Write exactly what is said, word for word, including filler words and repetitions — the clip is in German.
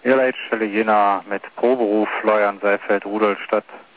Ja, Leitstelle Jena mit Proberuf Leuern, Seifeld, Rudolstadt.